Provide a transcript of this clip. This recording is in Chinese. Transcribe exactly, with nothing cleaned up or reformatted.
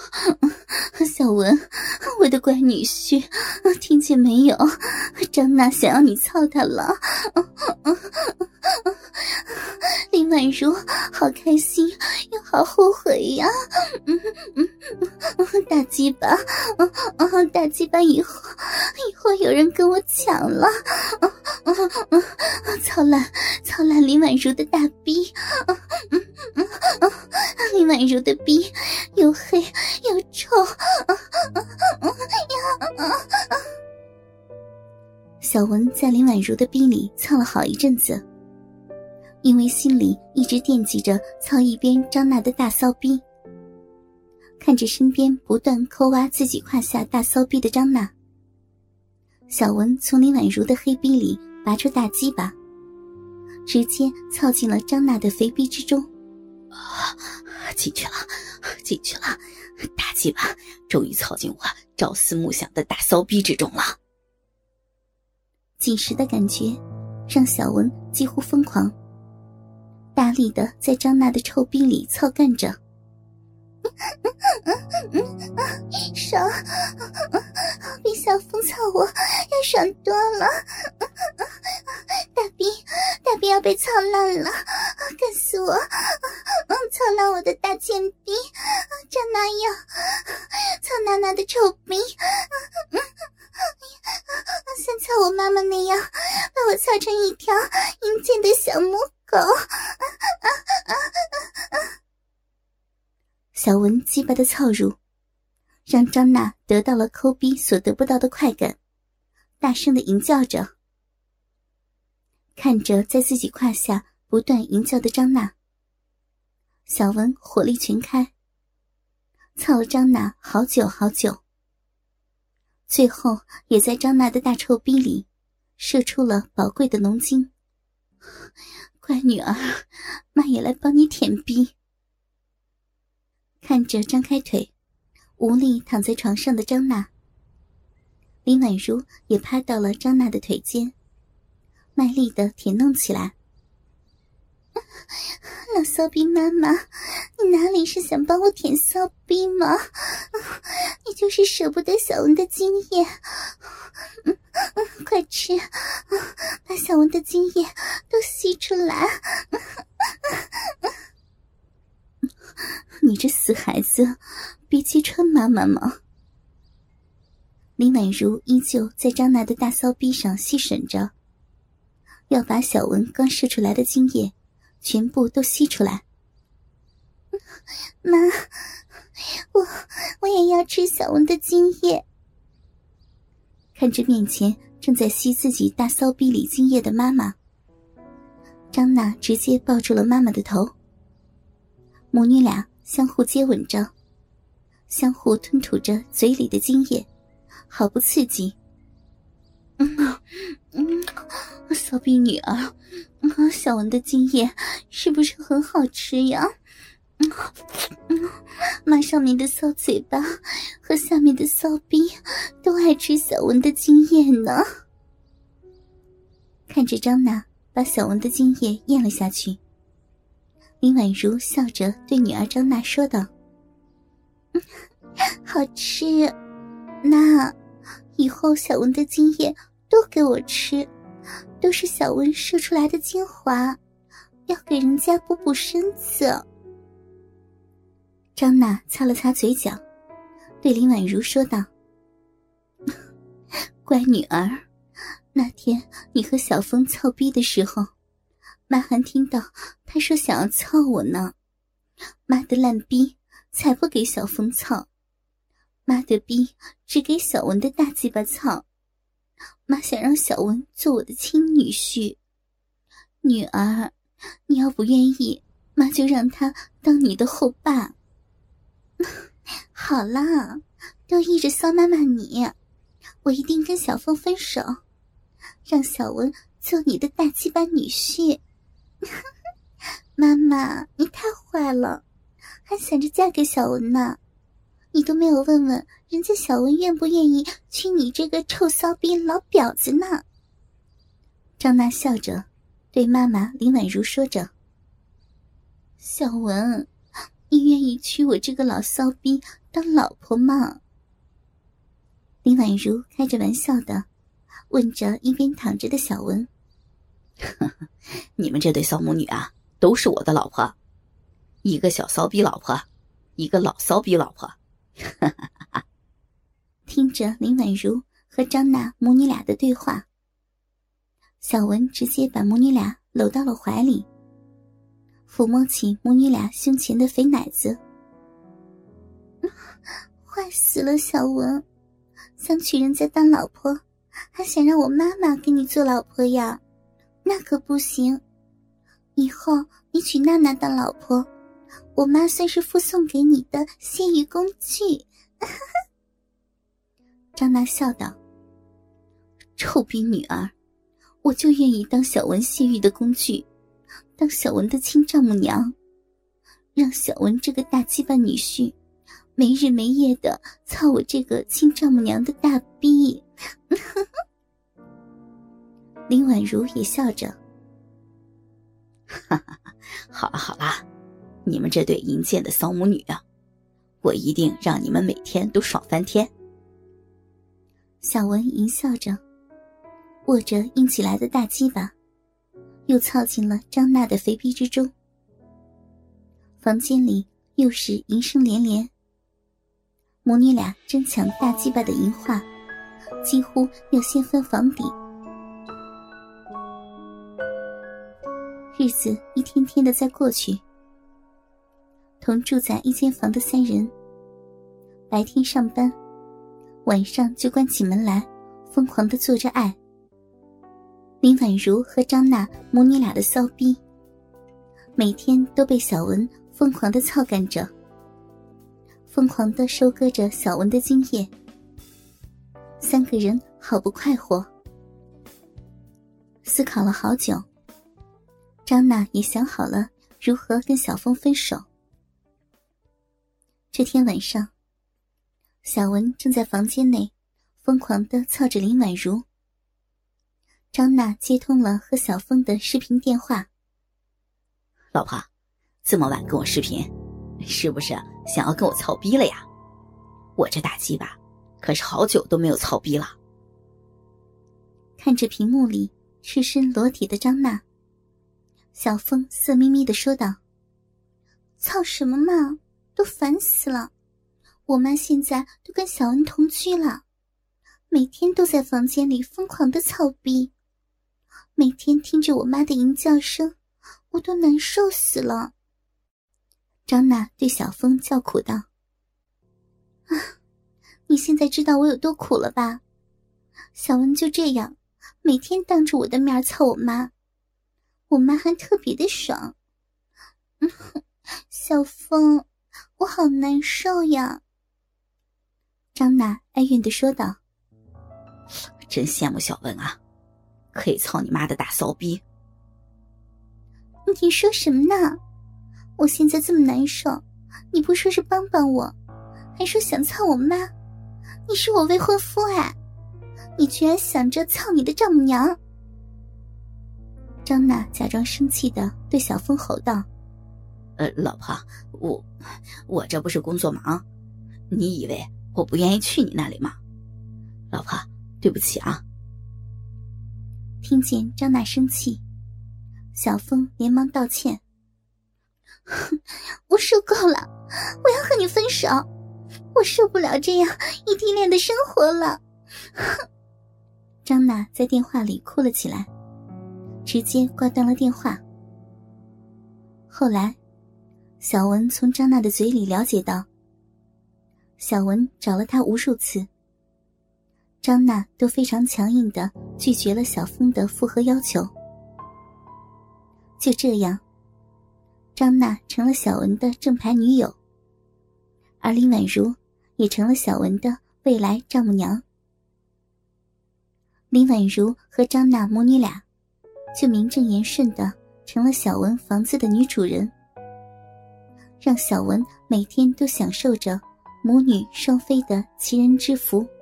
小文，我的乖女婿，听见没有？张娜想要你操她了。林婉如好开心又好后悔呀。嗯嗯嗯，大鸡巴，嗯大鸡巴以后以后有人跟我抢了。嗯嗯嗯，操烂操烂林婉如的大逼。嗯嗯嗯嗯，林婉如的逼又黑又臭。嗯嗯嗯呀。小文在林婉如的逼里操了好一阵子，因为心里一直惦记着操一边张娜的大骚逼。看着身边不断抠挖自己胯下大骚逼的张娜，小文从林婉如的黑逼里拔出大鸡巴，直接操进了张娜的肥逼之中。 啊，进去了进去了，大鸡巴终于操进我朝思暮想的大骚逼之中了。 紧实的感觉让小文几乎疯狂，大力的在张娜的臭逼里操干着。爽，比小风操我要爽多了。大逼大逼要被操烂了，干死我，操烂我的大贱逼，张娜要操娜娜的臭逼，像操我妈妈那样把我操成一条阴间的小母狗。小文鸡巴的操入让张娜得到了抠逼所得不到的快感，大声地吟叫着。看着在自己胯下不断吟叫的张娜，小文火力全开，操了张娜好久好久，最后也在张娜的大臭逼里射出了宝贵的浓精。乖女儿，妈也来帮你舔逼。看着张开腿无力躺在床上的张娜，林婉如也趴到了张娜的腿间，卖力地舔弄起来。老骚逼妈妈，你哪里是想帮我舔骚逼吗？你就是舍不得小文的精液。嗯嗯，快吃，把小文的精液都吸出来。你这死孩子，别揭穿妈妈吗？林婉如依旧在张娜的大骚逼上细吮着，要把小文刚射出来的精液全部都吸出来。妈，我我也要吃小文的精液。看着面前正在吸自己大骚逼里精液的妈妈，张娜直接抱住了妈妈的头，母女俩相互接吻着，相互吞吐着嘴里的精液，好不刺激。嗯嗯，骚逼女儿，嗯，小文的精液是不是很好吃呀？嗯嗯，妈上面的骚嘴巴和下面的骚逼都爱吃小文的精液呢。看着张娜把小文的精液咽了下去，林婉如笑着对女儿张娜说道：嗯，好吃，那以后小文的精液都给我吃，都是小文射出来的精华，要给人家补补身子。张娜擦了擦嘴角，对林婉如说道：乖女儿，那天你和小峰操逼的时候，妈还听到他说想要操我呢。妈的烂逼才不给小峰操，妈的逼只给小文的大鸡巴操。妈想让小文做我的亲女婿。女儿，你要不愿意，妈就让他当你的后爸。好啦，都依着骚妈妈你，我一定跟小峰分手，让小文做你的大鸡巴女婿。妈妈，你太坏了，还想着嫁给小文呢，你都没有问问人家小文愿不愿意娶你这个臭骚逼老婊子呢。张娜笑着对妈妈林婉如说着：小文， 你愿意娶我这个老骚逼当老婆吗？林婉如开着玩笑的问着一边躺着的小文。 你们这对骚母女啊，都是我的老婆，一个小骚逼老婆，一个老骚逼老婆。 听着林婉如和张娜母女俩的对话，小文直接把母女俩搂到了怀里，抚摸起母女俩胸前的肥奶子。坏死了，小文，想娶人家当老婆，还想让我妈妈给你做老婆呀？那可不行，以后你娶娜娜当老婆，我妈算是附送给你的泄欲工具。张娜笑道：臭逼女儿，我就愿意当小文泄欲的工具，当小文的亲丈母娘，让小文这个大鸡巴女婿没日没夜的操我这个亲丈母娘的大逼。林婉如也笑着： 哈哈，好了好了，你们这对淫贱的骚母女啊，我一定让你们每天都爽翻天。 小文淫笑着，握着硬起来的大鸡巴，又操进了张娜的肥逼之中。房间里又是淫声连连，母女俩争抢大鸡巴的淫话，几乎要掀翻房顶。日子一天天的在过去，同住在一间房的三人，白天上班，晚上就关起门来，疯狂地做着爱。林婉如和张娜母女俩的骚逼，每天都被小文疯狂地操干着，疯狂地收割着小文的精液。三个人好不快活。思考了好久，张娜也想好了如何跟小峰分手。这天晚上，小文正在房间内疯狂地操着林婉如。张娜接通了和小峰的视频电话。 老婆，这么晚跟我视频，是不是想要跟我操逼了呀？我这大鸡巴可是好久都没有操逼了。 看着屏幕里赤身裸体的张娜，小峰色眯眯地说道：操什么嘛，都烦死了，我妈现在都跟小文同居了，每天都在房间里疯狂的操逼，每天听着我妈的淫叫声，我都难受死了。张娜对小峰叫苦道：啊，你现在知道我有多苦了吧？小文就这样每天当着我的面操我妈，我妈还特别的爽。小峰，我好难受呀。张娜哀怨地说道： 真羡慕小文啊，可以操你妈的大骚逼。 你说什么呢？我现在这么难受，你不说是帮帮我，还说想操我妈，你是我未婚夫哎，你居然想着操你的丈母娘。张娜假装生气地对小峰吼道： 呃，老婆，我我这不是工作忙，你以为我不愿意去你那里吗？老婆，对不起啊。 听见张娜生气，小峰连忙道歉：我受够了，我要和你分手，我受不了这样异地恋的生活了。张娜在电话里哭了起来，直接挂断了电话。后来小文从张娜的嘴里了解到，小文找了她无数次，张娜都非常强硬地拒绝了小峰的复合要求。就这样，张娜成了小文的正牌女友，而林婉如也成了小文的未来丈母娘。林婉如和张娜母女俩就名正言顺地成了小文房子的女主人，让小文每天都享受着母女双飞的奇人之福。